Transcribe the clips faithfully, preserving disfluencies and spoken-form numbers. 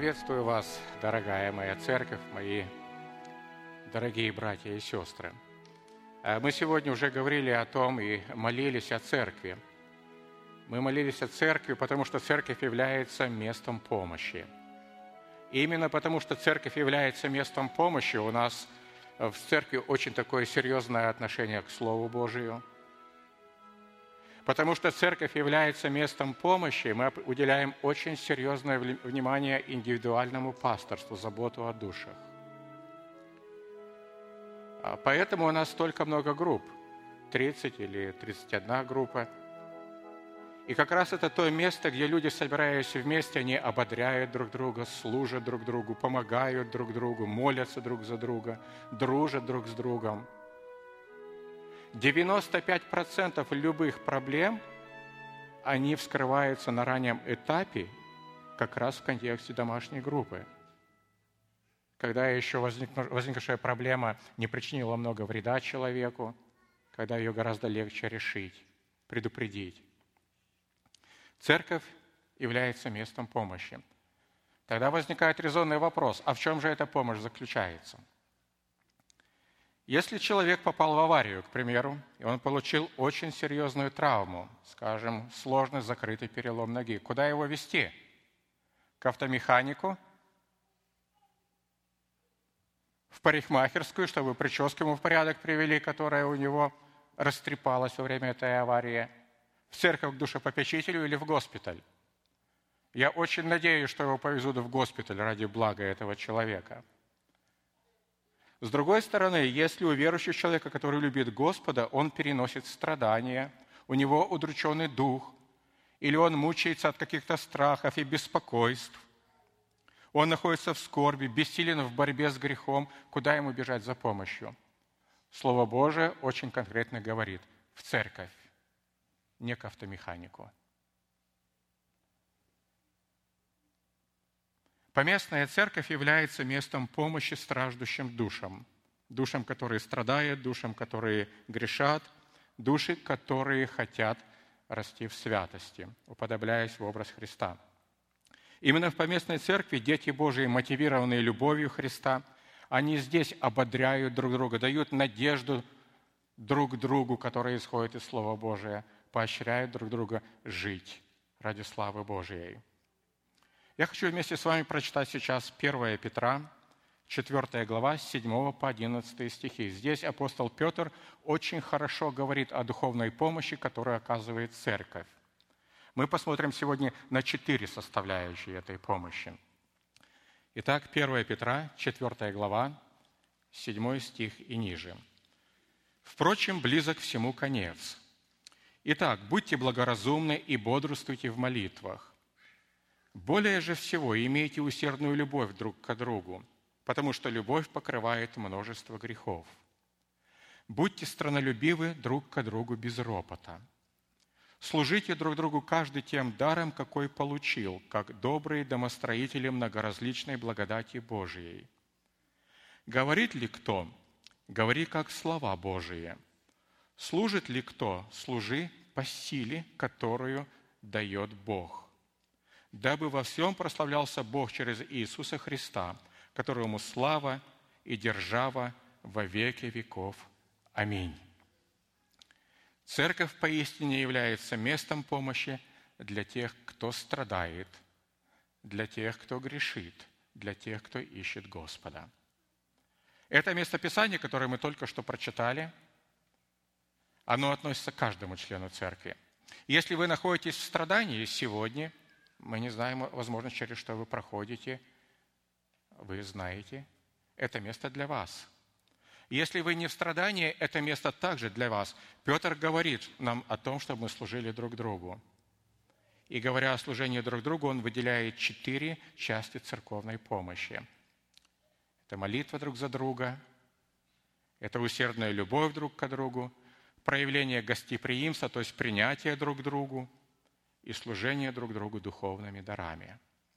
Приветствую вас, дорогая моя церковь, мои дорогие братья и сестры. Мы сегодня уже говорили о том и молились о церкви. Мы молились о церкви, потому что церковь является местом помощи. И именно потому, что церковь является местом помощи, у нас в церкви очень такое серьезное отношение к Слову Божию. Потому что церковь является местом помощи, мы уделяем очень серьезное внимание индивидуальному пасторству, заботу о душах. Поэтому у нас столько много групп, тридцать или тридцать одна группа. И как раз это то место, где люди, собираясь вместе, они ободряют друг друга, служат друг другу, помогают друг другу, молятся друг за друга, дружат друг с другом. девяносто пять процентов любых проблем, они вскрываются на раннем этапе, как раз в контексте домашней группы. Когда еще возникшая проблема не причинила много вреда человеку, когда ее гораздо легче решить, предупредить. Церковь является местом помощи. Тогда возникает резонный вопрос, а в чем же эта помощь заключается? Если человек попал в аварию, к примеру, и он получил очень серьезную травму, скажем, сложный закрытый перелом ноги, куда его везти? К автомеханику? В парикмахерскую, чтобы прическу ему в порядок привели, которая у него растрепалась во время этой аварии? В церковь к душепопечителю или в госпиталь? Я очень надеюсь, что его повезут в госпиталь ради блага этого человека. С другой стороны, если у верующего человека, который любит Господа, он переносит страдания, у него удрученный дух, или он мучается от каких-то страхов и беспокойств, он находится в скорби, бессилен в борьбе с грехом, куда ему бежать за помощью? Слово Божие очень конкретно говорит: в церковь, не к автомеханику. Поместная церковь является местом помощи страждущим душам. Душам, которые страдают, душам, которые грешат, души, которые хотят расти в святости, уподобляясь в образ Христа. Именно в поместной церкви дети Божии, мотивированные любовью Христа, они здесь ободряют друг друга, дают надежду друг другу, которая исходит из Слова Божия, поощряют друг друга жить ради славы Божией. Я хочу вместе с вами прочитать сейчас первое Петра, четвёртая глава, с седьмого по одиннадцатый стихи. Здесь апостол Петр очень хорошо говорит о духовной помощи, которую оказывает церковь. Мы посмотрим сегодня на четыре составляющие этой помощи. Итак, первое Петра, четвёртая глава, седьмой стих и ниже. «Впрочем, близок всему конец. Итак, будьте благоразумны и бодрствуйте в молитвах. Более же всего имейте усердную любовь друг к другу, потому что любовь покрывает множество грехов. Будьте страннолюбивы друг к другу без ропота. Служите друг другу каждый тем даром, какой получил, как добрые домостроители многоразличной благодати Божией. Говорит ли кто? Говори, как слова Божии. Служит ли кто? Служи по силе, которую дает Бог. Дабы во всем прославлялся Бог через Иисуса Христа, которому слава и держава во веки веков. Аминь». Церковь поистине является местом помощи для тех, кто страдает, для тех, кто грешит, для тех, кто ищет Господа. Это местописание, которое мы только что прочитали, оно относится к каждому члену церкви. Если вы находитесь в страдании сегодня, мы не знаем, возможно, через что вы проходите, вы знаете, это место для вас. Если вы не в страдании, это место также для вас. Петр говорит нам о том, чтобы мы служили друг другу. И говоря о служении друг другу, он выделяет четыре части церковной помощи. Это молитва друг за друга, это усердная любовь друг к другу, проявление гостеприимства, то есть принятие друг к другу, и служение друг другу духовными дарами.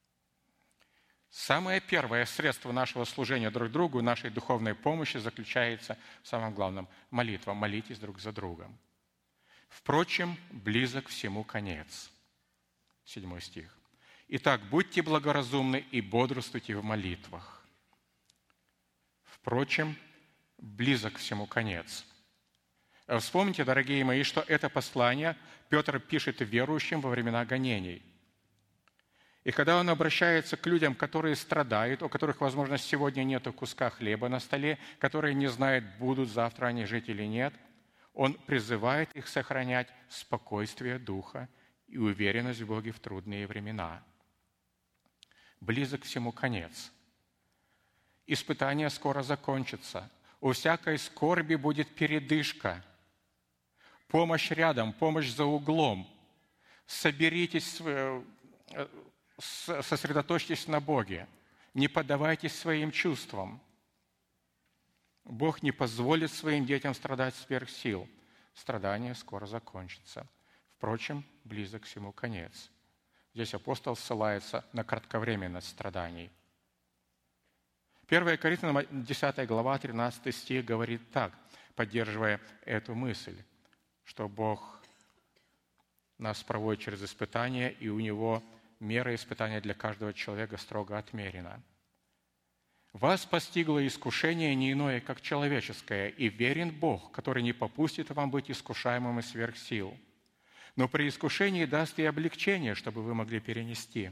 Самое первое средство нашего служения друг другу, нашей духовной помощи заключается в самом главном – молитва. Молитесь друг за другом. Впрочем, близок всему конец. Седьмой стих. Итак, будьте благоразумны и бодрствуйте в молитвах. Впрочем, близок всему конец. Вспомните, дорогие мои, что это послание Петр пишет верующим во времена гонений. И когда он обращается к людям, которые страдают, у которых, возможно, сегодня нет куска хлеба на столе, которые не знают, будут завтра они жить или нет, он призывает их сохранять спокойствие духа и уверенность в Боге в трудные времена. Близок всему конец. Испытание скоро закончится. У всякой скорби будет передышка. Помощь рядом, помощь за углом. Соберитесь, сосредоточьтесь на Боге. Не поддавайтесь своим чувствам. Бог не позволит своим детям страдать сверх сил. Страдание скоро закончится. Впрочем, близок всему конец. Здесь апостол ссылается на кратковременность страданий. первое Коринфянам десятая глава, тринадцатый стих говорит так, поддерживая эту мысль, что Бог нас проводит через испытания, и у Него мера испытания для каждого человека строго отмерена. «Вас постигло искушение не иное, как человеческое, и верен Бог, который не попустит вам быть искушаемым сверх сил, но при искушении даст и облегчение, чтобы вы могли перенести».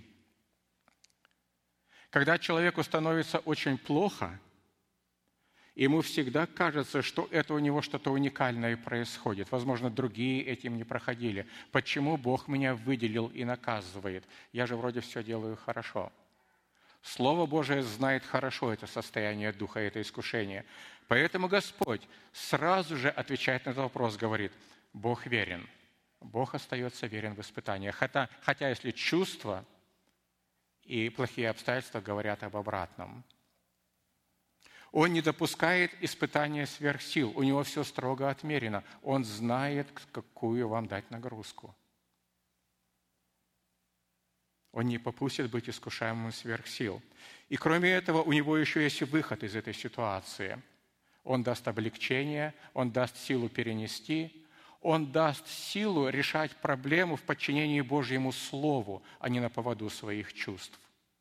Когда человеку становится очень плохо, ему всегда кажется, что это у него что-то уникальное происходит. Возможно, другие этим не проходили. Почему Бог меня выделил и наказывает? Я же вроде все делаю хорошо. Слово Божие знает хорошо это состояние духа, это искушение. Поэтому Господь сразу же отвечает на этот вопрос, говорит, Бог верен. Бог остается верен в испытаниях. Хотя, хотя если чувства и плохие обстоятельства говорят об обратном. Он не допускает испытания сверх сил. У него все строго отмерено. Он знает, какую вам дать нагрузку. Он не попустит быть искушаемым сверх сил. И кроме этого, у него еще есть выход из этой ситуации. Он даст облегчение, он даст силу перенести, он даст силу решать проблему в подчинении Божьему Слову, а не на поводу своих чувств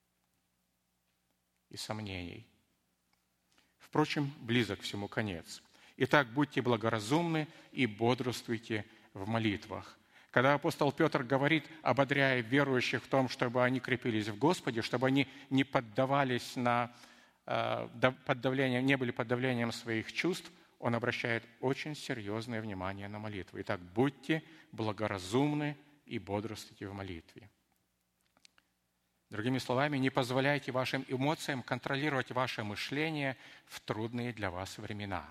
и сомнений. Впрочем, близок всему конец. Итак, будьте благоразумны и бодрствуйте в молитвах. Когда апостол Петр говорит, ободряя верующих в том, чтобы они крепились в Господе, чтобы они не поддавались на, под давлением, не были под давлением своих чувств, он обращает очень серьезное внимание на молитву. Итак, будьте благоразумны и бодрствуйте в молитве. Другими словами, не позволяйте вашим эмоциям контролировать ваше мышление в трудные для вас времена.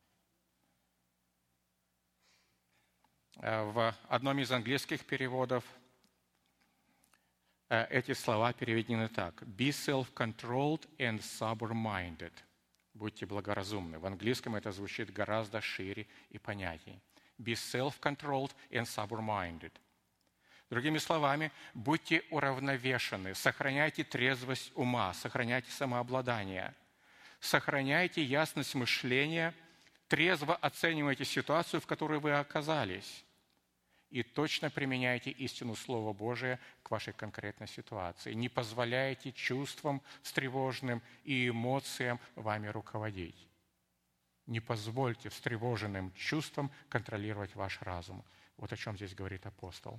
В одном из английских переводов эти слова переведены так. «Be self-controlled and sober-minded». Будьте благоразумны. В английском это звучит гораздо шире и понятнее. «Be self-controlled and sober-minded». Другими словами, будьте уравновешены, сохраняйте трезвость ума, сохраняйте самообладание, сохраняйте ясность мышления, трезво оценивайте ситуацию, в которой вы оказались, и точно применяйте истину Слова Божия к вашей конкретной ситуации. Не позволяйте чувствам встревоженным и эмоциям вами руководить. Не позвольте встревоженным чувствам контролировать ваш разум. Вот о чем здесь говорит апостол.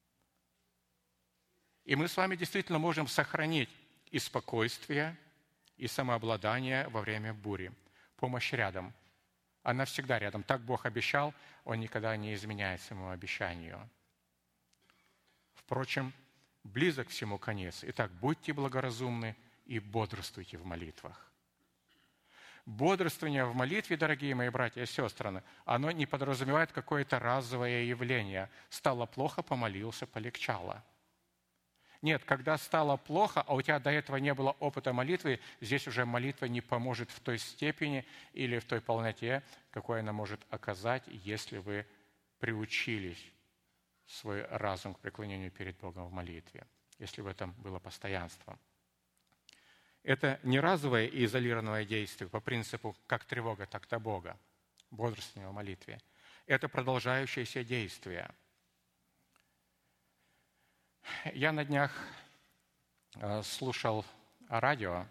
И мы с вами действительно можем сохранить и спокойствие, и самообладание во время бури. Помощь рядом. Она всегда рядом. Так Бог обещал, Он никогда не изменяет своему обещанию. Впрочем, близок всему конец. Итак, будьте благоразумны и бодрствуйте в молитвах. Бодрствование в молитве, дорогие мои братья и сестры, оно не подразумевает какое-то разовое явление. Стало плохо, помолился, полегчало. Нет, когда стало плохо, а у тебя до этого не было опыта молитвы, здесь уже молитва не поможет в той степени или в той полноте, какой она может оказать, если вы приучились свой разум к преклонению перед Богом в молитве, если в этом было постоянство. Это не разовое и изолированное действие по принципу «как тревога, так-то Бога», бодрствование в молитве. Это продолжающееся действие. Я на днях э, слушал радио,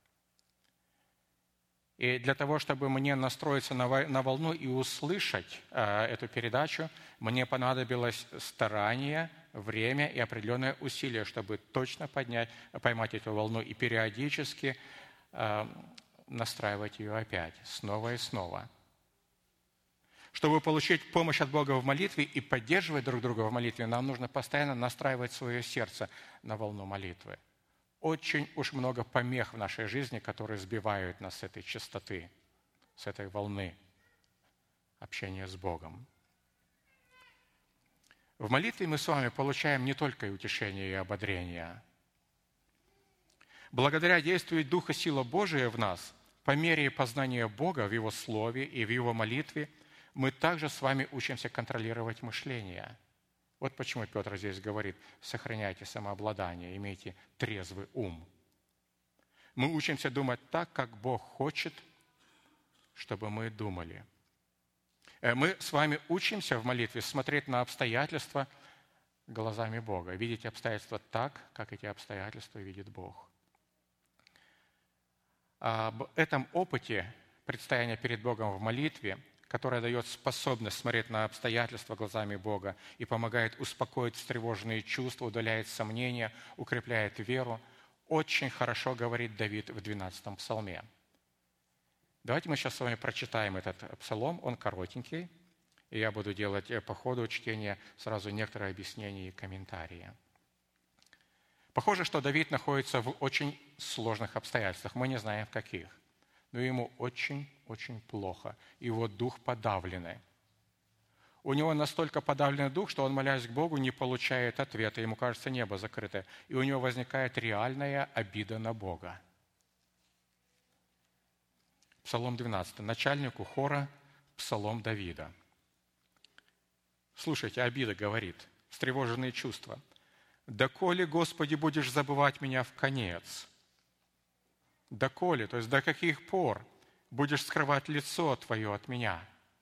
и для того, чтобы мне настроиться на вой- на волну и услышать э, эту передачу, мне понадобилось старание, время и определенное усилие, чтобы точно поднять, поймать эту волну и периодически э, настраивать ее опять, снова и снова. Чтобы получить помощь от Бога в молитве и поддерживать друг друга в молитве, нам нужно постоянно настраивать свое сердце на волну молитвы. Очень уж много помех в нашей жизни, которые сбивают нас с этой частоты, с этой волны общения с Богом. В молитве мы с вами получаем не только и утешение, и ободрение. Благодаря действию Духа сила Божия в нас, по мере познания Бога в Его Слове и в Его молитве, мы также с вами учимся контролировать мышление. Вот почему Петр здесь говорит: сохраняйте самообладание, имейте трезвый ум. Мы учимся думать так, как Бог хочет, чтобы мы думали. Мы с вами учимся в молитве смотреть на обстоятельства глазами Бога, видеть обстоятельства так, как эти обстоятельства видит Бог. Об этом опыте предстояния перед Богом в молитве, которая дает способность смотреть на обстоятельства глазами Бога и помогает успокоить встревоженные чувства, удаляет сомнения, укрепляет веру, очень хорошо говорит Давид в двенадцатом псалме. Давайте мы сейчас с вами прочитаем этот псалом, он коротенький, и я буду делать по ходу чтения сразу некоторые объяснения и комментарии. Похоже, что Давид находится в очень сложных обстоятельствах, мы не знаем в каких, но ему очень-очень плохо, его дух подавленный. У него настолько подавленный дух, что он, молясь к Богу, не получает ответа, ему кажется небо закрытое, и у него возникает реальная обида на Бога. Псалом двенадцатый. Начальнику хора Псалом Давида. Слушайте, обида говорит, встревоженные чувства. «Доколе, Господи, будешь забывать меня в конец? Доколе, то есть до каких пор будешь скрывать лицо Твое от меня?»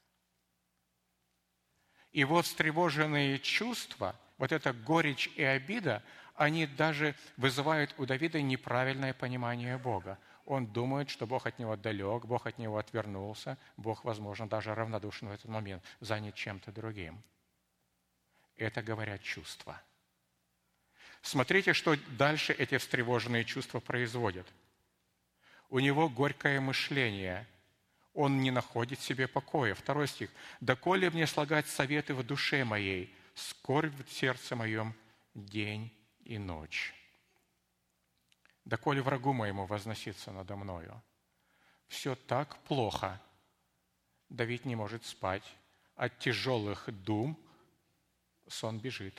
И вот встревоженные чувства, вот эта горечь и обида, они даже вызывают у Давида неправильное понимание Бога. Он думает, что Бог от него далек, Бог от него отвернулся, Бог, возможно, даже равнодушен в этот момент, занят чем-то другим. Это говорят чувства. Смотрите, что дальше эти встревоженные чувства производят. У него горькое мышление. Он не находит себе покоя. Второй стих. «Доколе мне слагать советы в душе моей, скорбь в сердце моем день и ночь. Доколе врагу моему возноситься надо мною». Все так плохо. Давид не может спать. От тяжелых дум сон бежит.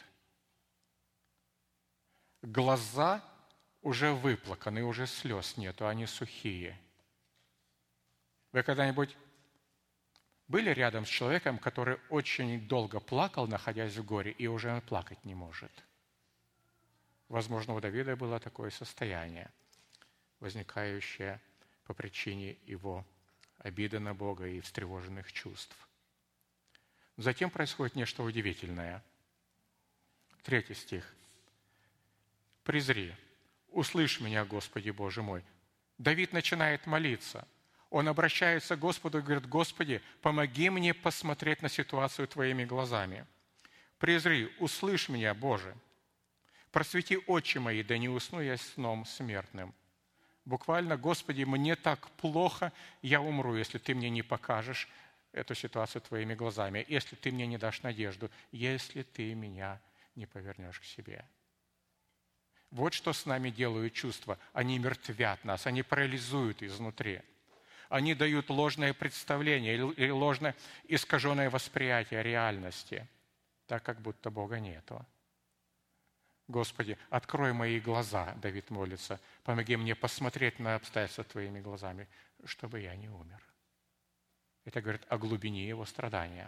Глаза уже выплаканы, уже слез нету, они сухие. Вы когда-нибудь были рядом с человеком, который очень долго плакал, находясь в горе, и уже плакать не может? Возможно, у Давида было такое состояние, возникающее по причине его обиды на Бога и встревоженных чувств. Затем происходит нечто удивительное. Третий стих. «Презри, услышь меня, Господи Боже мой». Давид начинает молиться. Он обращается к Господу и говорит: «Господи, помоги мне посмотреть на ситуацию Твоими глазами. Презри, услышь меня, Боже. Просвети очи мои, да не усну я сном смертным». Буквально: «Господи, мне так плохо, я умру, если Ты мне не покажешь эту ситуацию Твоими глазами, если Ты мне не дашь надежду, если Ты меня не повернешь к себе». Вот что с нами делают чувства. Они мертвят нас, они парализуют изнутри. Они дают ложное представление или ложное искаженное восприятие реальности, так как будто Бога нету. «Господи, открой мои глаза», — Давид молится, «помоги мне посмотреть на обстоятельства Твоими глазами, чтобы я не умер». Это говорит о глубине его страдания.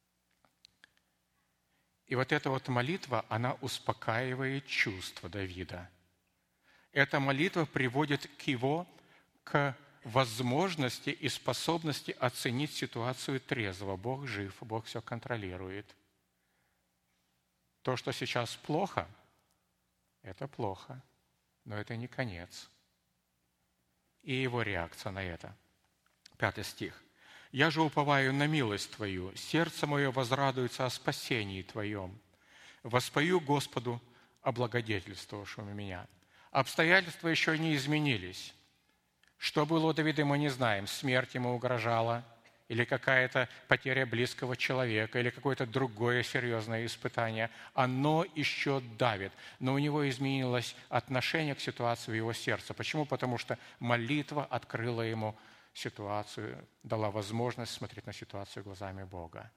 И вот эта вот молитва, она успокаивает чувства Давида. Эта молитва приводит к его, к возможности и способности оценить ситуацию трезво. Бог жив, Бог все контролирует. То, что сейчас плохо, это плохо. Но это не конец. И его реакция на это. Пятый стих. «Я же уповаю на милость Твою, сердце мое возрадуется о спасении Твоем. Воспою Господу, облагодетельствовавшему меня». Обстоятельства еще не изменились. Что было у Давида, мы не знаем. Смерть ему угрожала, или какая-то потеря близкого человека, или какое-то другое серьезное испытание. Оно еще давит, но у него изменилось отношение к ситуации в его сердце. Почему? Потому что молитва открыла ему ситуацию, дала возможность смотреть на ситуацию глазами Бога.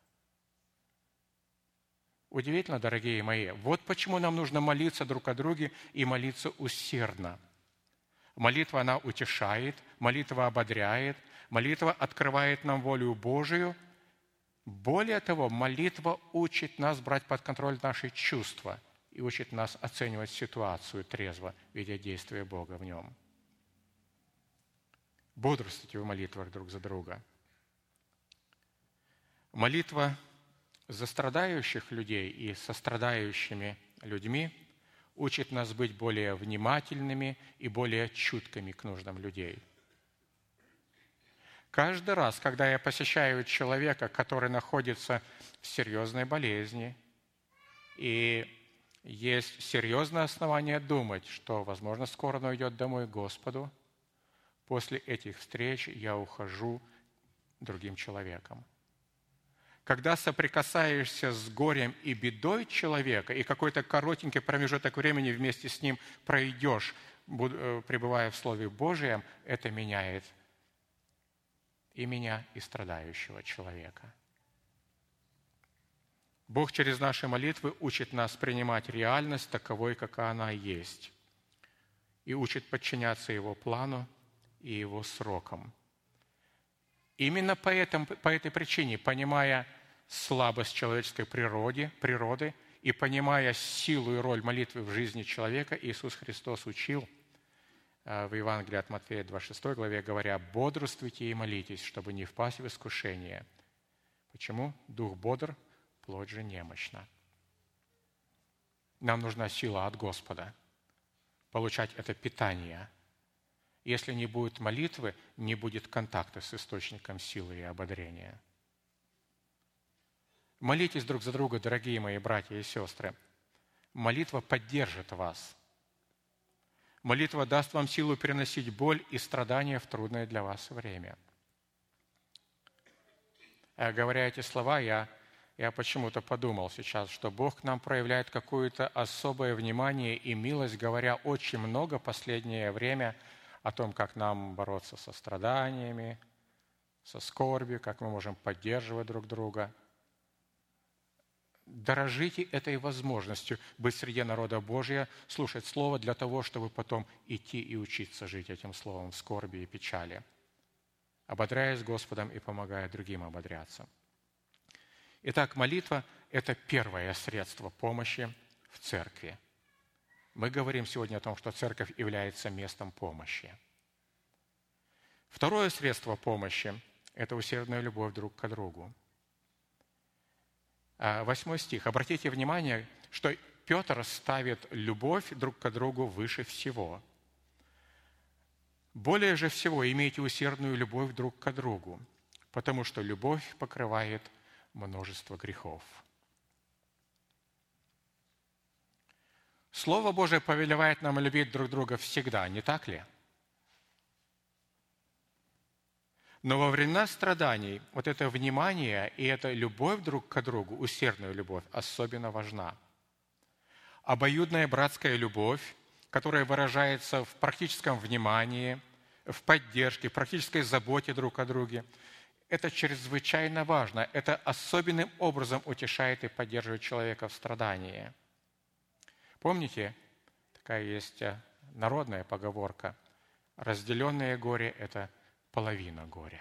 Удивительно, дорогие мои, вот почему нам нужно молиться друг о друге и молиться усердно. Молитва, она утешает, молитва ободряет, молитва открывает нам волю Божию. Более того, молитва учит нас брать под контроль наши чувства и учит нас оценивать ситуацию трезво, видя действия Бога в нем. Бодрствуйте в молитвах друг за друга. Молитва за страдающих людей и со страдающими людьми учит нас быть более внимательными и более чуткими к нуждам людей. Каждый раз, когда я посещаю человека, который находится в серьезной болезни, и есть серьезное основание думать, что, возможно, скоро он уйдет домой к Господу, после этих встреч я ухожу другим человеком. Когда соприкасаешься с горем и бедой человека, и какой-то коротенький промежуток времени вместе с ним пройдешь, пребывая в Слове Божьем, это меняет и меня, и страдающего человека. Бог через наши молитвы учит нас принимать реальность таковой, какая она есть, и учит подчиняться Его плану и Его срокам. Именно по, этому, по этой причине, понимая слабость человеческой природы, природы и понимая силу и роль молитвы в жизни человека, Иисус Христос учил в Евангелии от Матфея, двадцать шестой главе, говоря: «Бодрствуйте и молитесь, чтобы не впасть в искушение». Почему? Дух бодр, плоть же немощна. Нам нужна сила от Господа, получать это питание. Если не будет молитвы, не будет контакта с источником силы и ободрения. Молитесь друг за друга, дорогие мои братья и сестры. Молитва поддержит вас. Молитва даст вам силу переносить боль и страдания в трудное для вас время. Говоря эти слова, я, я почему-то подумал сейчас, что Бог к нам проявляет какое-то особое внимание и милость, говоря очень много в последнее время о том, как нам бороться со страданиями, со скорбью, как мы можем поддерживать друг друга. Дорожите этой возможностью быть среди народа Божия, слушать Слово для того, чтобы потом идти и учиться жить этим Словом в скорби и печали, ободряясь Господом и помогая другим ободряться. Итак, молитва – это первое средство помощи в церкви. Мы говорим сегодня о том, что церковь является местом помощи. Второе средство помощи – это усердная любовь друг к другу. Восьмой стих. Обратите внимание, что Петр ставит любовь друг к другу выше всего. Более же всего имейте усердную любовь друг к другу, потому что любовь покрывает множество грехов. Слово Божие повелевает нам любить друг друга всегда, не так ли? Но во времена страданий вот это внимание и эта любовь друг к другу, усердная любовь, особенно важна. Обоюдная братская любовь, которая выражается в практическом внимании, в поддержке, в практической заботе друг о друге, это чрезвычайно важно. Это особенным образом утешает и поддерживает человека в страдании. Помните, такая есть народная поговорка: разделенное горе – это половина горя.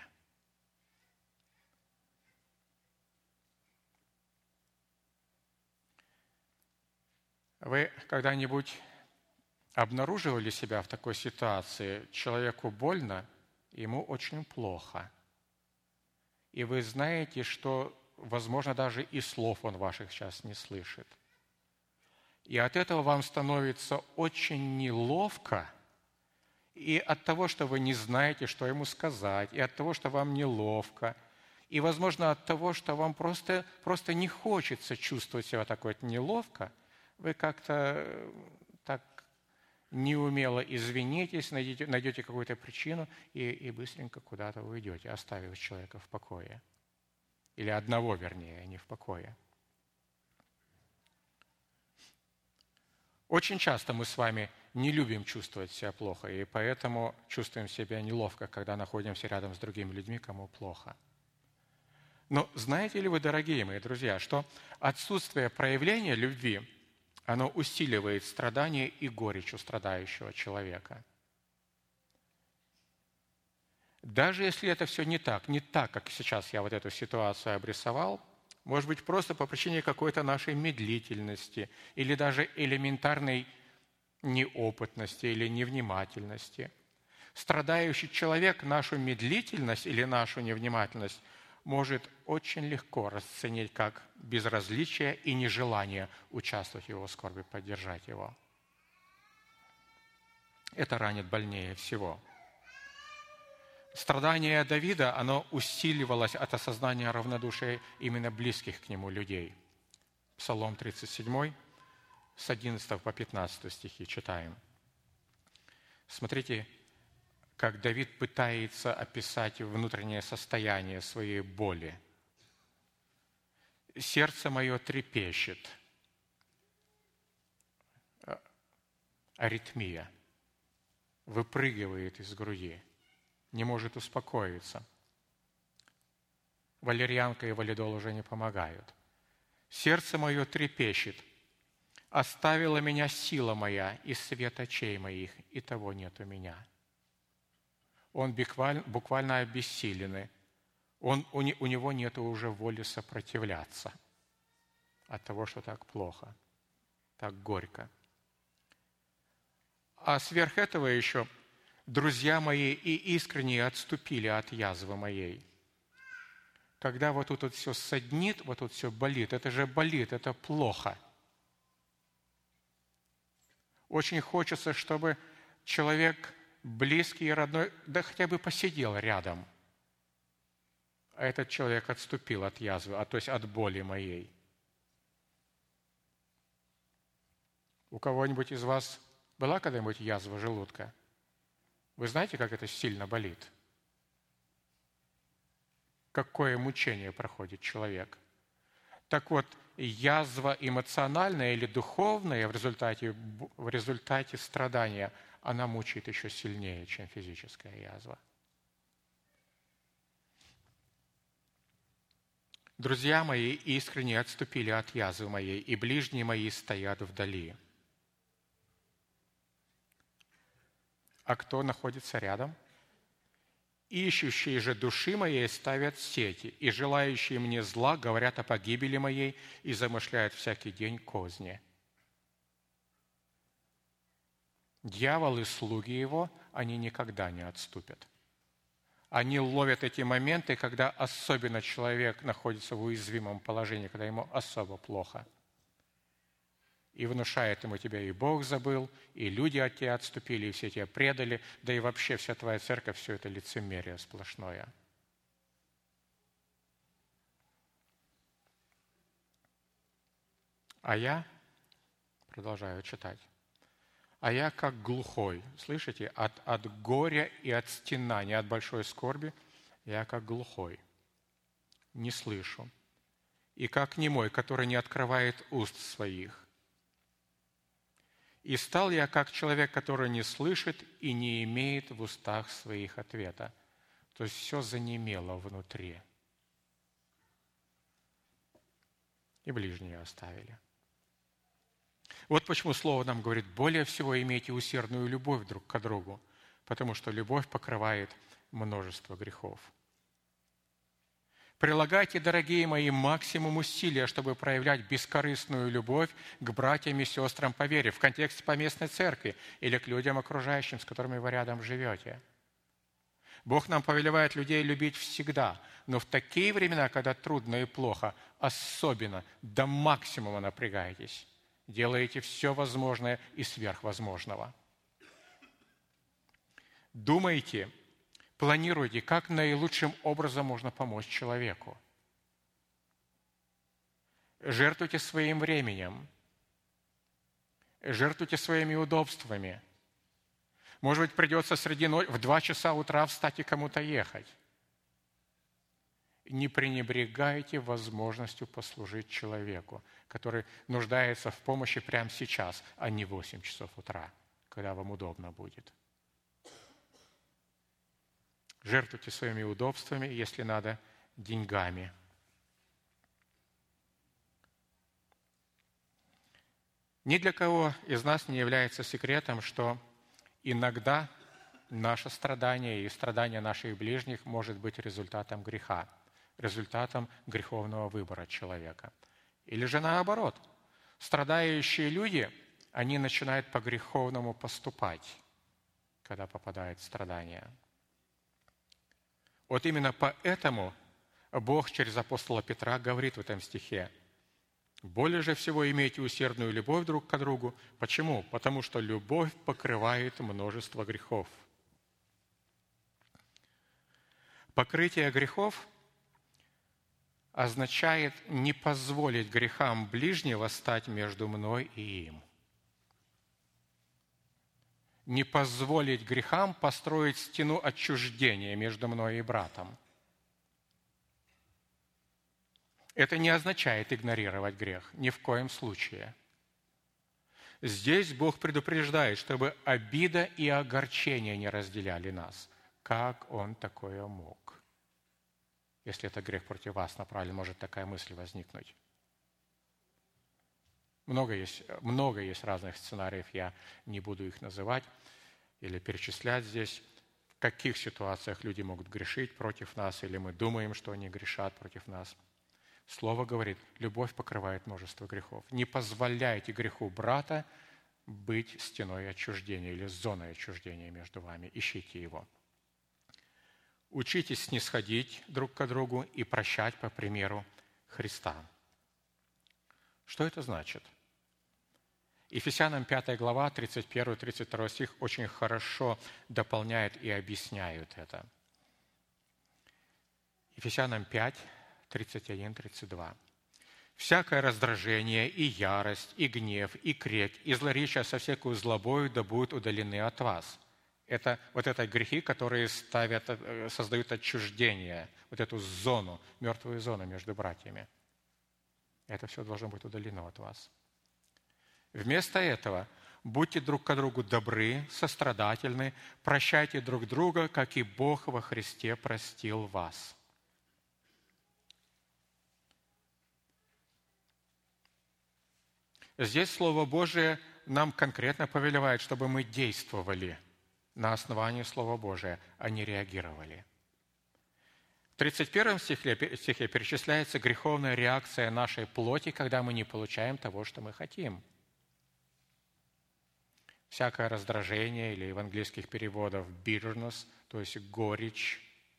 Вы когда-нибудь обнаруживали себя в такой ситуации? Человеку больно, ему очень плохо. И вы знаете, что, возможно, даже и слов он ваших сейчас не слышит. И от этого вам становится очень неловко, и от того, что вы не знаете, что ему сказать, и от того, что вам неловко, и, возможно, от того, что вам просто, просто не хочется чувствовать себя так вот неловко, вы как-то так неумело извинитесь, найдете, найдете какую-то причину и, и быстренько куда-то уйдете, оставив человека в покое. Или одного, вернее, не в покое. Очень часто мы с вами не любим чувствовать себя плохо, и поэтому чувствуем себя неловко, когда находимся рядом с другими людьми, кому плохо. Но знаете ли вы, дорогие мои друзья, что отсутствие проявления любви, оно усиливает страдания и горечь у страдающего человека? Даже если это все не так, не так, как сейчас я вот эту ситуацию обрисовал, может быть, просто по причине какой-то нашей медлительности или даже элементарной неопытности или невнимательности. Страдающий человек нашу медлительность или нашу невнимательность может очень легко расценить как безразличие и нежелание участвовать в его скорби, поддержать его. Это ранит больнее всего. Страдание Давида, оно усиливалось от осознания равнодушия именно близких к нему людей. Псалом тридцать семь, с одиннадцатого по пятнадцатый стихи читаем. Смотрите, как Давид пытается описать внутреннее состояние своей боли. «Сердце мое трепещет». Аритмия. Выпрыгивает из груди. Не может успокоиться. Валерьянка и валидол уже не помогают. «Сердце мое трепещет. Оставила меня сила моя, и свет очей моих, и того нет у меня». Он буквально обессиленный. Он, у него нет уже воли сопротивляться от того, что так плохо, так горько. А сверх этого еще друзья мои и искренне отступили от язвы моей. Когда вот тут вот все саднит, вот тут все болит, это же болит, это плохо. Очень хочется, чтобы человек близкий и родной, да хотя бы посидел рядом. А этот человек отступил от язвы, а то есть от боли моей. У кого-нибудь из вас была когда-нибудь язва желудка? Вы знаете, как это сильно болит? Какое мучение проходит человек? Так вот, язва эмоциональная или духовная в результате, в результате страдания – она мучает еще сильнее, чем физическая язва. Друзья мои искренне отступили от язвы моей, и ближние мои стоят вдали. А кто находится рядом? Ищущие же души моей ставят сети, и желающие мне зла говорят о погибели моей и замышляют всякий день козни. Дьявол и слуги его, они никогда не отступят. Они ловят эти моменты, когда особенно человек находится в уязвимом положении, когда ему особо плохо. И внушает ему: тебя и Бог забыл, и люди от тебя отступили, и все тебя предали, да и вообще вся твоя церковь, все это лицемерие сплошное. А я, продолжаю читать, а я как глухой, слышите, от, от горя и от стенания, от большой скорби, я как глухой, не слышу, и как немой, который не открывает уст своих. И стал я как человек, который не слышит и не имеет в устах своих ответа. То есть все занемело внутри. И ближние оставили. Вот почему Слово нам говорит: более всего имейте усердную любовь друг к другу, потому что любовь покрывает множество грехов. Прилагайте, дорогие мои, максимум усилия, чтобы проявлять бескорыстную любовь к братьям и сестрам по вере в контексте поместной церкви или к людям окружающим, с которыми вы рядом живете. Бог нам повелевает людей любить всегда, но в такие времена, когда трудно и плохо, особенно до максимума напрягайтесь делаете все возможное и сверхвозможного. Думайте, планируйте, как наилучшим образом можно помочь человеку. Жертвуйте своим временем, жертвуйте своими удобствами. Может быть, придется среди ночи, в два часа утра встать и кому-то ехать. Не пренебрегайте возможностью послужить человеку, который нуждается в помощи прямо сейчас, а не в восемь часов утра, когда вам удобно будет. Жертвуйте своими удобствами, если надо, деньгами. Ни для кого из нас не является секретом, что иногда наше страдание и страдание наших ближних может быть результатом греха, результатом греховного выбора человека. Или же наоборот, страдающие люди, они начинают по-греховному поступать, когда попадают в страдания. Вот именно поэтому Бог через апостола Петра говорит в этом стихе: «Более же всего имейте усердную любовь друг к другу». Почему? Потому что любовь покрывает множество грехов. Покрытие грехов означает не позволить грехам ближнего стать между мной и им. Не позволить грехам построить стену отчуждения между мной и братом. Это не означает игнорировать грех, ни в коем случае. Здесь Бог предупреждает, чтобы обида и огорчение не разделяли нас. Как Он такое мог? Если это грех против вас направлен, может такая мысль возникнуть. Много есть, много есть разных сценариев, я не буду их называть или перечислять здесь. В каких ситуациях люди могут грешить против нас, или мы думаем, что они грешат против нас. Слово говорит, любовь покрывает множество грехов. Не позволяйте греху брата быть стеной отчуждения или зоной отчуждения между вами. Ищите его. Учитесь снисходить друг к другу и прощать по примеру Христа. Что это значит? Ефесянам пятая глава, тридцать первый тридцать второй стих очень хорошо дополняют и объясняют это. Ефесянам пять, тридцать один тридцать два. «Всякое раздражение, и ярость, и гнев, и крик, и злоречие со всякою злобою да будут удалены от вас». Это вот это грехи, которые ставят, создают отчуждение, вот эту зону, мертвую зону между братьями. Это все должно быть удалено от вас. Вместо этого будьте друг к другу добры, сострадательны, прощайте друг друга, как и Бог во Христе простил вас. Здесь Слово Божие нам конкретно повелевает, чтобы мы действовали на основании Слова Божия, а не реагировали. В тридцать первом стихе, стихе перечисляется греховная реакция нашей плоти, когда мы не получаем того, что мы хотим. Всякое раздражение, или в английских переводах bitterness, то есть горечь,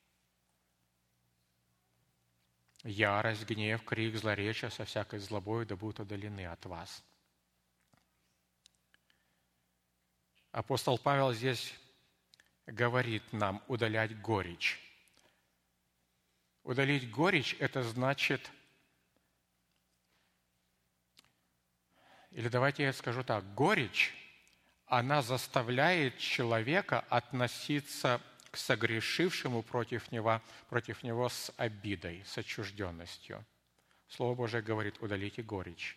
ярость, гнев, крик, злоречие со всякой злобой да будут удалены от вас. Апостол Павел здесь говорит нам удалять горечь. Удалить горечь – это значит, или давайте я скажу так, горечь, она заставляет человека относиться к согрешившему против него, против него с обидой, с отчужденностью. Слово Божие говорит, удалите горечь.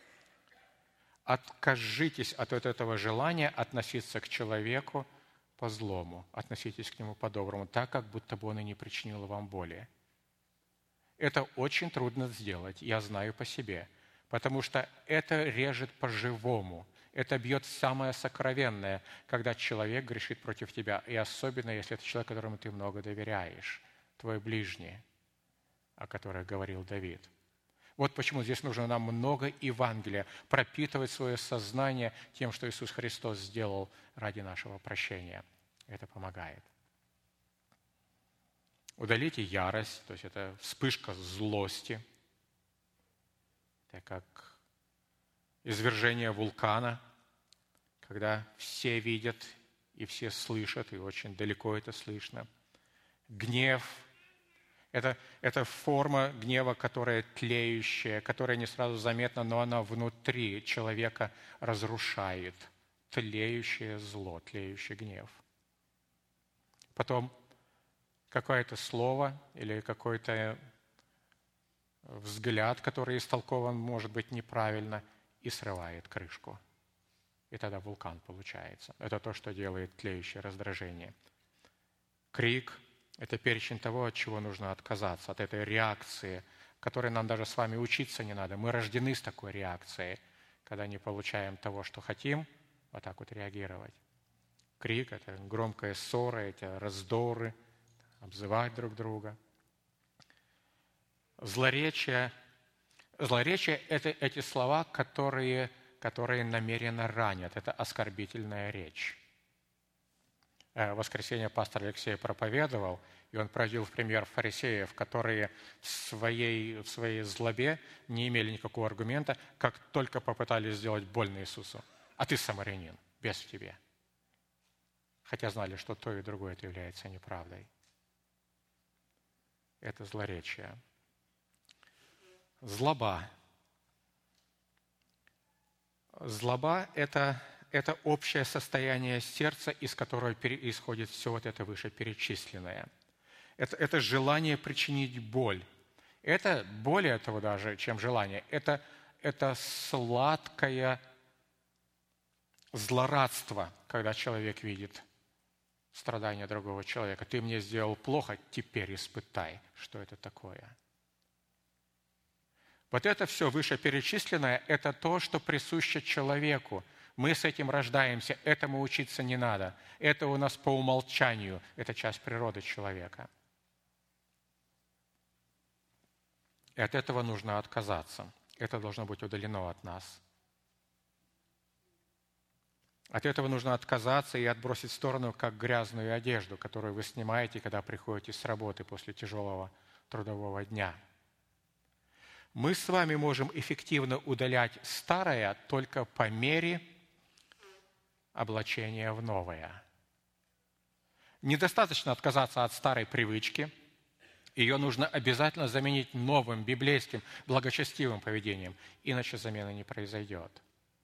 Откажитесь от вот этого желания относиться к человеку по-злому, относитесь к нему по-доброму, так, как будто бы он и не причинил вам боли. Это очень трудно сделать, я знаю по себе, потому что это режет по-живому, это бьет самое сокровенное, когда человек грешит против тебя, и особенно, если это человек, которому ты много доверяешь, твой ближний, о котором говорил Давид. Вот почему здесь нужно нам много Евангелия, пропитывать свое сознание тем, что Иисус Христос сделал ради нашего прощения. Это помогает. Удалите ярость, то есть это вспышка злости, так как извержение вулкана, когда все видят и все слышат, и очень далеко это слышно. Гнев – это, это форма гнева, которая тлеющая, которая не сразу заметна, но она внутри человека разрушает. Тлеющее зло, тлеющий гнев. Потом какое-то слово или какой-то взгляд, который истолкован, может быть, неправильно, и срывает крышку. И тогда вулкан получается. Это то, что делает тлеющее раздражение. Крик – это перечень того, от чего нужно отказаться, от этой реакции, которой нам даже с вами учиться не надо. Мы рождены с такой реакцией, когда не получаем того, что хотим, вот так вот реагировать. Крик – это громкая ссора, это раздоры, обзывать друг друга. Злоречие. Злоречие – это эти слова, которые, которые намеренно ранят. Это оскорбительная речь. В воскресенье пастор Алексей проповедовал, и он приводил в пример фарисеев, которые в своей, в своей злобе не имели никакого аргумента, как только попытались сделать больно Иисусу. А ты самарянин, бес в тебе. Хотя знали, что то и другое это является неправдой. Это злоречие. Злоба. Злоба – это, это общее состояние сердца, из которого исходит все вот это вышеперечисленное. Это, это желание причинить боль. Это более того даже, чем желание. Это, это сладкое злорадство, когда человек видит страдания другого человека. Ты мне сделал плохо, теперь испытай, что это такое. Вот это все вышеперечисленное – это то, что присуще человеку. Мы с этим рождаемся, этому учиться не надо. Это у нас по умолчанию, это часть природы человека. И от этого нужно отказаться. Это должно быть удалено от нас. От этого нужно отказаться и отбросить в сторону, как грязную одежду, которую вы снимаете, когда приходите с работы после тяжелого трудового дня. Мы с вами можем эффективно удалять старое только по мере облачения в новое. Недостаточно отказаться от старой привычки. Ее нужно обязательно заменить новым, библейским, благочестивым поведением, иначе замена не произойдет.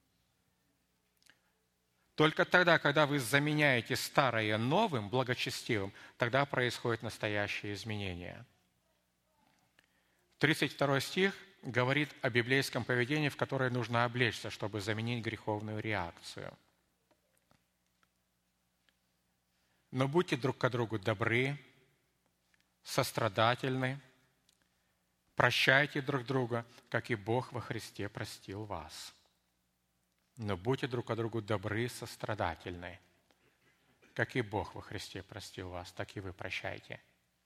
Только тогда, когда вы заменяете старое новым, благочестивым, тогда происходят настоящие изменения. тридцать второй стих говорит о библейском поведении, в которое нужно облечься, чтобы заменить греховную реакцию. Но будьте друг к другу добры, сострадательны, прощайте друг друга, как и Бог во Христе простил вас. Но будьте друг к другу добры, сострадательны, как и Бог во Христе простил вас, так и вы прощайте.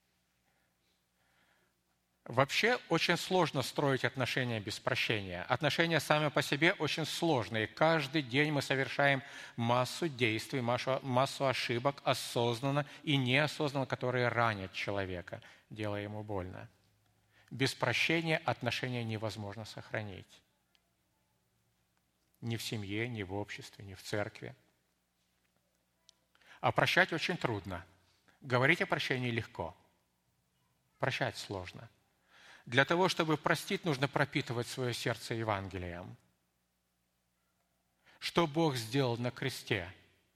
Вообще очень сложно строить отношения без прощения. Отношения сами по себе очень сложные. Каждый день мы совершаем массу действий, массу, массу ошибок, осознанно и неосознанно, которые ранят человека, делая ему больно. Без прощения отношения невозможно сохранить. Ни в семье, ни в обществе, ни в церкви. А прощать очень трудно. Говорить о прощении легко. Прощать сложно. Для того, чтобы простить, нужно пропитывать свое сердце Евангелием. Что Бог сделал на кресте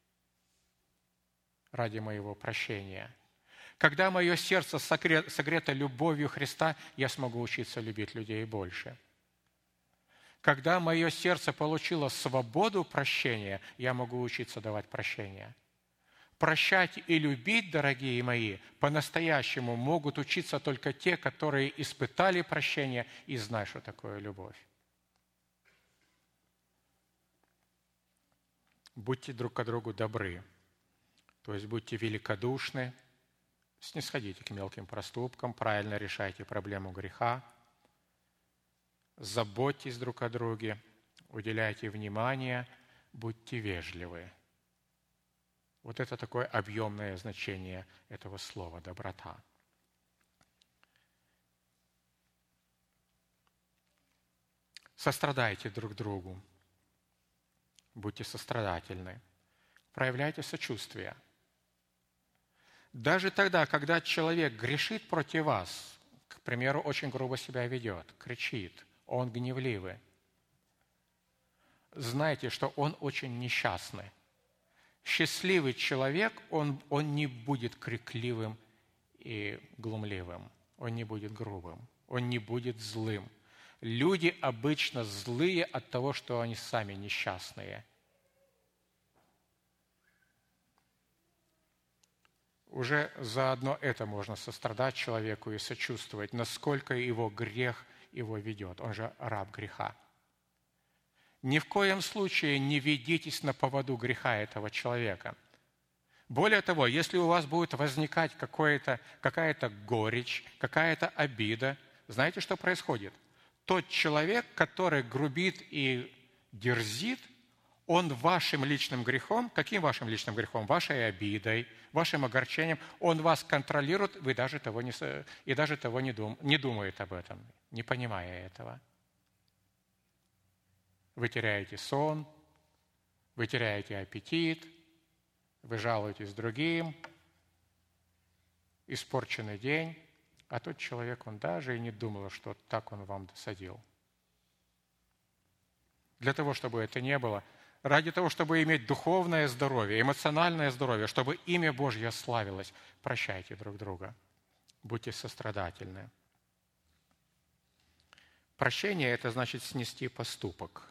ради моего прощения? Когда мое сердце согрето любовью Христа, я смогу учиться любить людей больше. Когда мое сердце получило свободу прощения, я могу учиться давать прощение. Прощать и любить, дорогие мои, по-настоящему могут учиться только те, которые испытали прощение и знают, что такое любовь. Будьте друг к другу добры, то есть будьте великодушны, снисходите к мелким проступкам, правильно решайте проблему греха, заботьтесь друг о друге, уделяйте внимание, будьте вежливы. Вот это такое объемное значение этого слова «доброта». Сострадайте друг другу. Будьте сострадательны. Проявляйте сочувствие. Даже тогда, когда человек грешит против вас, к примеру, очень грубо себя ведет, кричит, он гневливый, знайте, что он очень несчастный. Счастливый человек, он, он не будет крикливым и глумливым, он не будет грубым, он не будет злым. Люди обычно злые от того, что они сами несчастные. Уже заодно это можно сострадать человеку и сочувствовать, насколько его грех его ведет. Он же раб греха. Ни в коем случае не ведитесь на поводу греха этого человека. Более того, если у вас будет возникать какое-то, какая-то горечь, какая-то обида, знаете, что происходит? Тот человек, который грубит и дерзит, он вашим личным грехом, каким вашим личным грехом? Вашей обидой, вашим огорчением, он вас контролирует, вы даже того не, и даже того не, дум, не думает об этом, не понимая этого. Вы теряете сон, вы теряете аппетит, вы жалуетесь другим, испорченный день, а тот человек, он даже и не думал, что так он вам досадил. Для того, чтобы это не было, ради того, чтобы иметь духовное здоровье, эмоциональное здоровье, чтобы имя Божье славилось, прощайте друг друга, будьте сострадательны. Прощение – это значит снести поступок.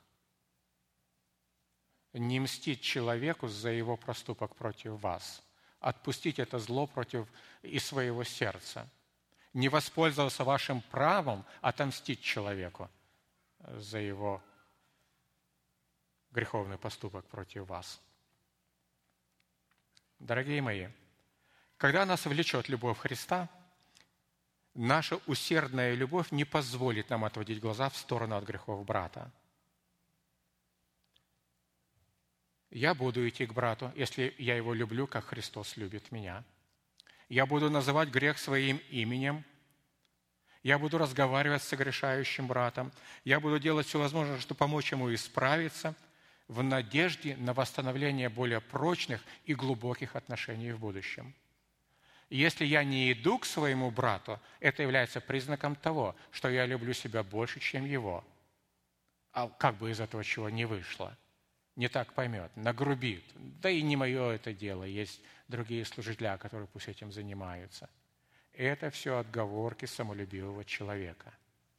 Не мстить человеку за его проступок против вас. Отпустить это зло против и своего сердца. Не воспользоваться вашим правом отомстить человеку за его греховный поступок против вас. Дорогие мои, когда нас влечет любовь Христа, наша усердная любовь не позволит нам отводить глаза в сторону от грехов брата. Я буду идти к брату, если я его люблю, как Христос любит меня. Я буду называть грех своим именем. Я буду разговаривать с согрешающим братом. Я буду делать все возможное, чтобы помочь ему исправиться в надежде на восстановление более прочных и глубоких отношений в будущем. Если я не иду к своему брату, это является признаком того, что я люблю себя больше, чем его. А как бы из этого чего не вышло. Не так поймет, нагрубит. Да и не мое это дело, есть другие служители, которые пусть этим занимаются. Это все отговорки самолюбивого человека.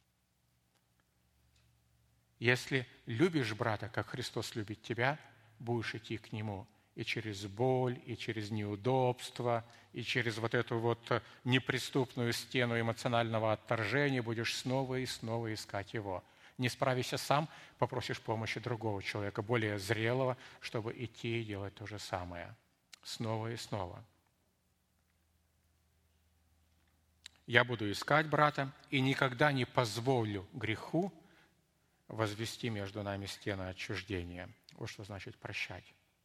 Если любишь брата, как Христос любит тебя, будешь идти к нему и через боль, и через неудобства, и через вот эту вот неприступную стену эмоционального отторжения будешь снова и снова искать его. Не справишься сам, попросишь помощи другого человека, более зрелого, чтобы идти и делать то же самое. Снова и снова. Я буду искать брата и никогда не позволю греху возвести между нами стены отчуждения. Вот что значит прощать.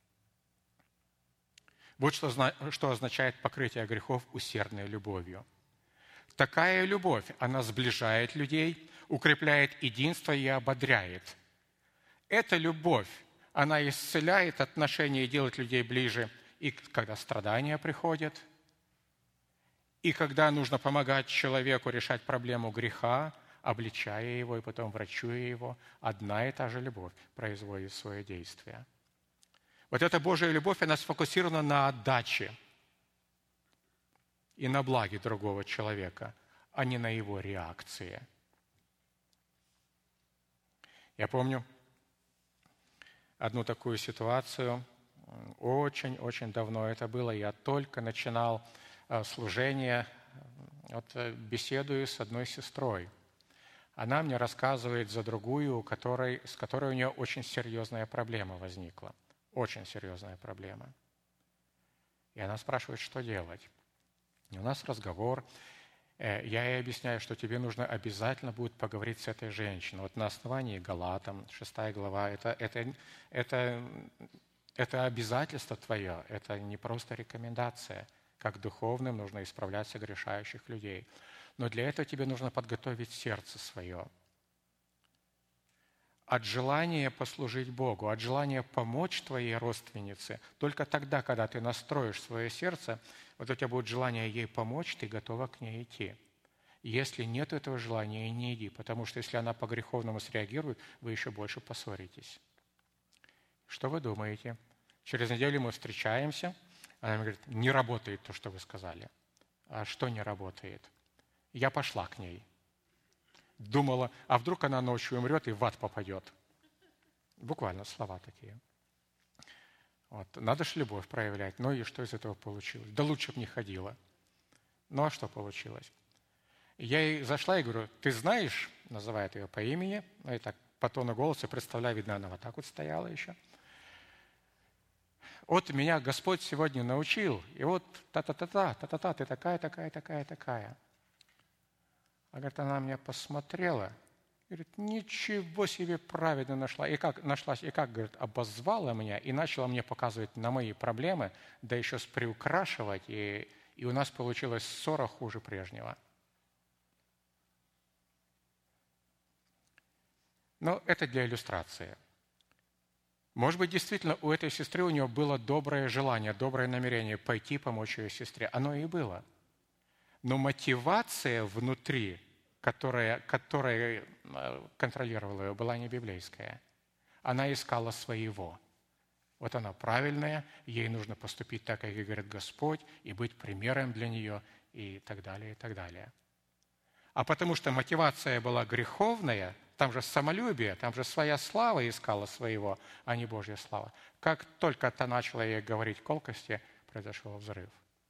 Вот что, что означает покрытие грехов усердной любовью. Такая любовь, она сближает людей, укрепляет единство и ободряет. Эта любовь, она исцеляет отношения и делает людей ближе, и когда страдания приходят, и когда нужно помогать человеку решать проблему греха, обличая его и потом врачуя его, одна и та же любовь производит свое действие. Вот эта Божья любовь, она сфокусирована на отдаче и на благе другого человека, а не на его реакции. Я помню одну такую ситуацию, очень-очень давно это было, я только начинал служение, вот беседую с одной сестрой. Она мне рассказывает за другую, у которой, с которой у нее очень серьезная проблема возникла. Очень серьезная проблема. И она спрашивает, что делать. И у нас разговор. Я ей объясняю, что тебе нужно обязательно будет поговорить с этой женщиной. Вот на основании Галатам, шестая глава, это, это, это, это обязательство твое, это не просто рекомендация. Как духовным нужно исправлять согрешающих людей. Но для этого тебе нужно подготовить сердце свое. от желания послужить Богу, от желания помочь твоей родственнице. Только тогда, когда ты настроишь свое сердце, вот у тебя будет желание ей помочь, ты готова к ней идти. Если нет этого желания, не иди, потому что если она по-греховному среагирует, вы еще больше поссоритесь. Что вы думаете? Через неделю мы встречаемся, она мне говорит, не работает то, что вы сказали. А что не работает? Я пошла к ней. Думала, а вдруг она ночью умрет и в ад попадет. Буквально слова такие. Вот. Надо же любовь проявлять. Ну и что из этого получилось? Да лучше бы не ходила. Ну а что получилось? Я ей зашла и говорю, ты знаешь, называет ее по имени, ну и так по тону голоса, представляю, видно, она вот так вот стояла еще. Вот меня Господь сегодня научил, и вот та-та-та-та, та-та-та, ты такая, такая, такая, такая. А говорит, она меня посмотрела, и говорит, ничего себе праведно нашла. И как нашлась, и как, говорит, обозвала меня, и начала мне показывать на мои проблемы, да еще приукрашивать, и, и у нас получилась ссора хуже прежнего. Но это для иллюстрации. Может быть, действительно, у этой сестры, у нее было доброе желание, доброе намерение пойти помочь ее сестре. Оно и было. Но мотивация внутри, которая, которая контролировала ее, была не библейская. Она искала своего. Вот она правильная, ей нужно поступить так, как и говорит Господь, и быть примером для нее, и так далее, и так далее. А потому что мотивация была греховная, там же самолюбие, там же своя слава искала своего, а не Божья слава. Как только та начала ей говорить колкости, произошел взрыв.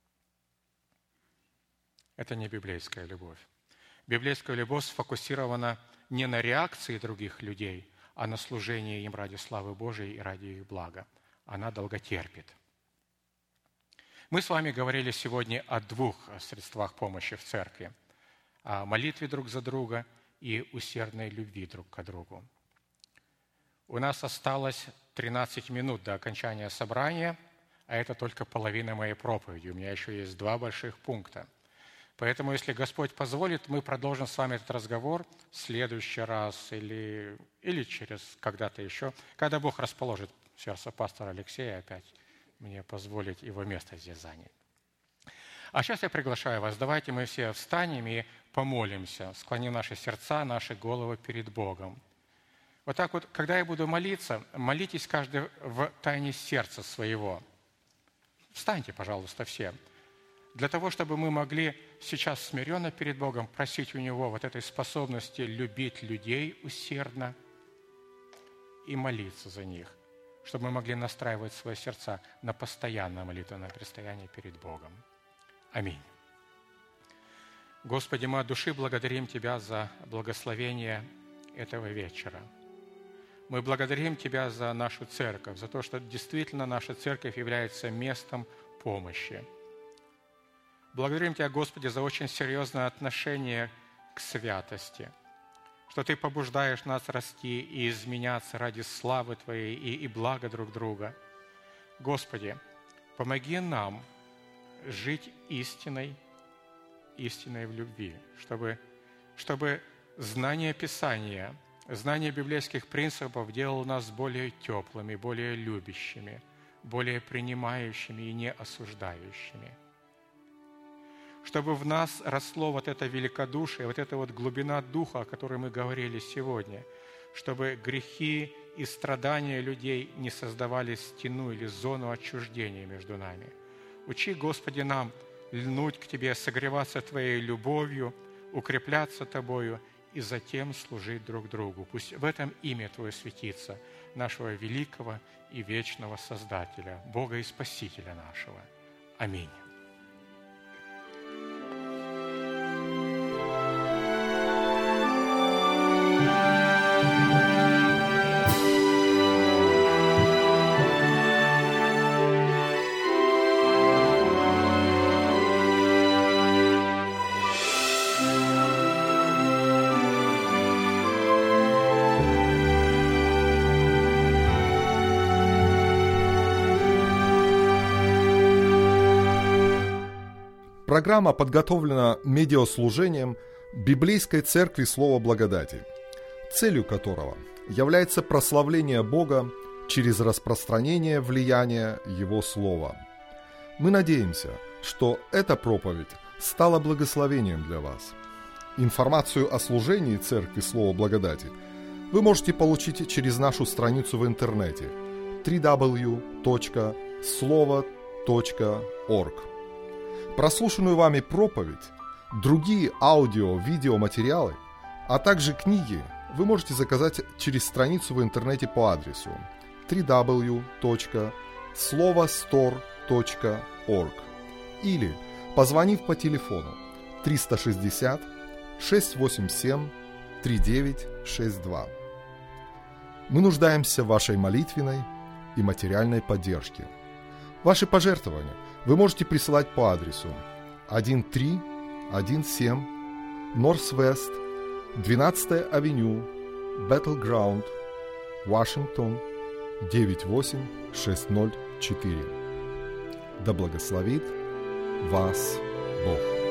Это не библейская любовь. Библейская любовь сфокусирована не на реакции других людей, а на служении им ради славы Божией и ради их блага. Она долготерпит. Мы с вами говорили сегодня о двух средствах помощи в церкви. О молитве друг за друга и усердной любви друг к другу. У нас осталось тринадцать минут до окончания собрания, а это только половина моей проповеди. У меня еще есть два больших пункта. Поэтому, если Господь позволит, мы продолжим с вами этот разговор в следующий раз или, или через когда-то еще, когда Бог расположит сердце пастора Алексея опять мне позволить его место здесь занять. А сейчас я приглашаю вас, давайте мы все встанем и помолимся, склоним наши сердца, наши головы перед Богом. Вот так вот, когда я буду молиться, молитесь каждый в тайне сердца своего. Встаньте, пожалуйста, все. Для того, чтобы мы могли сейчас смиренно перед Богом просить у Него вот этой способности любить людей усердно и молиться за них, чтобы мы могли настраивать свои сердца на постоянное молитвенное предстояние перед Богом. Аминь. Господи, мы от души благодарим Тебя за благословение этого вечера. Мы благодарим Тебя за нашу церковь, за то, что действительно наша церковь является местом помощи. Благодарим Тебя, Господи, за очень серьезное отношение к святости, что Ты побуждаешь нас расти и изменяться ради славы Твоей и, и блага друг друга. Господи, помоги нам жить истиной, истиной в любви, чтобы, чтобы знание Писания, знание библейских принципов делало нас более теплыми, более любящими, более принимающими и не осуждающими. Чтобы в нас росло вот это великодушие, вот эта вот глубина духа, о которой мы говорили сегодня, чтобы грехи и страдания людей не создавали стену или зону отчуждения между нами. Учи, Господи, нам льнуть к Тебе, согреваться Твоей любовью, укрепляться Тобою и затем служить друг другу. Пусть в этом имя Твое светится, нашего великого и вечного Создателя, Бога и Спасителя нашего. Аминь. Программа подготовлена медиаслужением Библейской Церкви Слова Благодати. целью которого является прославление Бога через распространение влияния Его Слова. Мы надеемся, что эта проповедь стала благословением для вас. Информацию о служении Церкви Слова Благодати вы можете получить через нашу страницу в интернете дабл ю дабл ю дабл ю точка слово точка орг. Прослушанную вами проповедь, другие аудио-видеоматериалы, а также книги вы можете заказать через страницу в интернете по адресу дабл ю дабл ю дабл ю точка слово стор точка орг или позвонив по телефону триста шестьдесят шестьсот восемьдесят семь тридцать девять шестьдесят два. Мы нуждаемся в вашей молитвенной и материальной поддержке. Ваши пожертвования вы можете присылать по адресу тысяча триста семнадцать Норс-Вест, двенадцатая авеню, Battleground, Вашингтон, девять восемь шесть ноль четыре. Да благословит вас Бог.